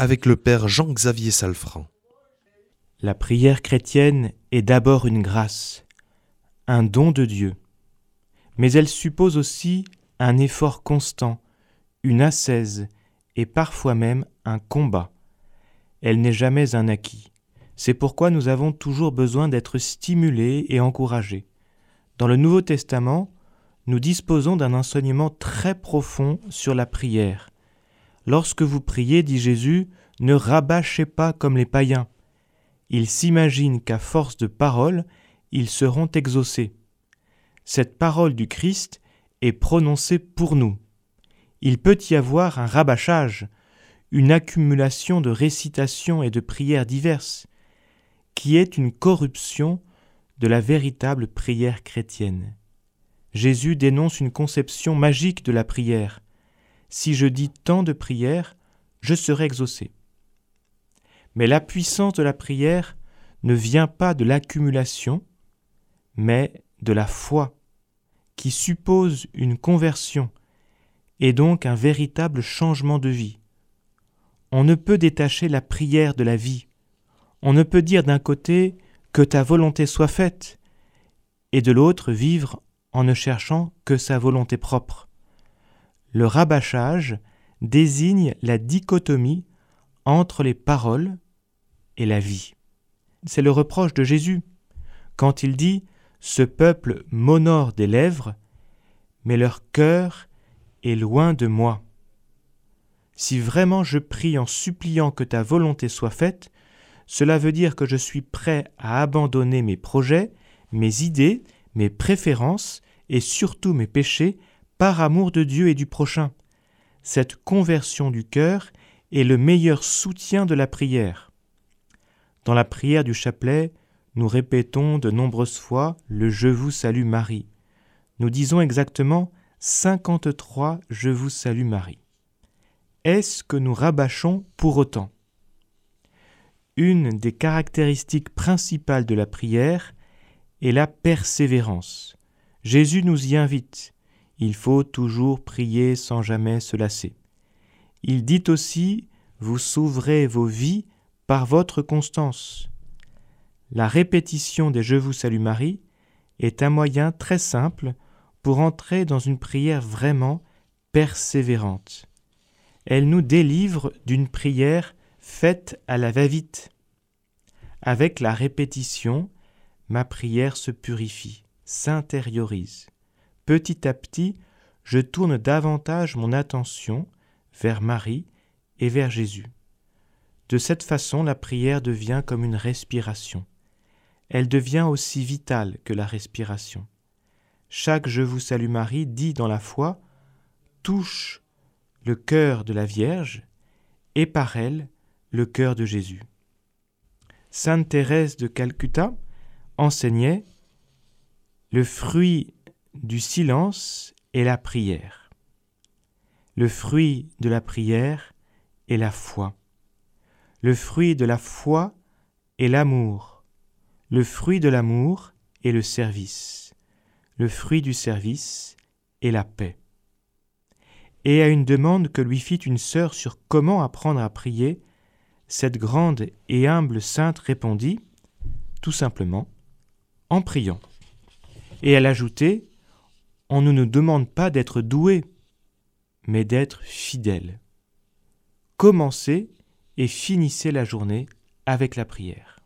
avec le Père Jean-Xavier Salfran. La prière chrétienne est d'abord une grâce, un don de Dieu, mais elle suppose aussi un effort constant, une ascèse et parfois même un combat. Elle n'est jamais un acquis. C'est pourquoi nous avons toujours besoin d'être stimulés et encouragés. Dans le Nouveau Testament, nous disposons d'un enseignement très profond sur la prière. Lorsque vous priez, dit Jésus, ne rabâchez pas comme les païens. Ils s'imaginent qu'à force de paroles, ils seront exaucés. Cette parole du Christ est prononcée pour nous. Il peut y avoir un rabâchage, une accumulation de récitations et de prières diverses, qui est une corruption de la véritable prière chrétienne. Jésus dénonce une conception magique de la prière. Si je dis tant de prières, je serai exaucé. Mais la puissance de la prière ne vient pas de l'accumulation, mais de la foi, qui suppose une conversion et donc un véritable changement de vie. On ne peut détacher la prière de la vie. On ne peut dire d'un côté que ta volonté soit faite et de l'autre vivre en ne cherchant que sa volonté propre. Le rabâchage désigne la dichotomie entre les paroles et la vie. C'est le reproche de Jésus quand il dit « Ce peuple m'honore des lèvres, mais leur cœur est loin de moi. » Si vraiment je prie en suppliant que ta volonté soit faite, cela veut dire que je suis prêt à abandonner mes projets, mes idées, mes préférences et surtout mes péchés par amour de Dieu et du prochain. Cette conversion du cœur est le meilleur soutien de la prière. Dans la prière du chapelet, nous répétons de nombreuses fois le « Je vous salue Marie ». Nous disons exactement 53 « Je vous salue Marie ». Est-ce que nous rabâchons pour autant ? Une des caractéristiques principales de la prière est la persévérance. Jésus nous y invite. Il faut toujours prier sans jamais se lasser. Il dit aussi « Vous sauverez vos vies par votre constance ». La répétition des « Je vous salue Marie » est un moyen très simple pour entrer dans une prière vraiment persévérante. Elle nous délivre d'une prière faite à la va-vite. Avec la répétition, ma prière se purifie, s'intériorise. Petit à petit, je tourne davantage mon attention vers Marie et vers Jésus. De cette façon, la prière devient comme une respiration. Elle devient aussi vitale que la respiration. Chaque « Je vous salue Marie » dit dans la foi touche le cœur de la Vierge et par elle le cœur de Jésus. Sainte Thérèse de Calcutta enseignait « Le fruit du silence est la prière. Le fruit de la prière est la foi. Le fruit de la foi est l'amour. Le fruit de l'amour est le service. Le fruit du service est la paix. » Et à une demande que lui fit une sœur sur comment apprendre à prier, cette grande et humble sainte répondit, tout simplement, en priant. Et elle ajoutait, on ne nous demande pas d'être doué, mais d'être fidèle. Commencez et finissez la journée avec la prière.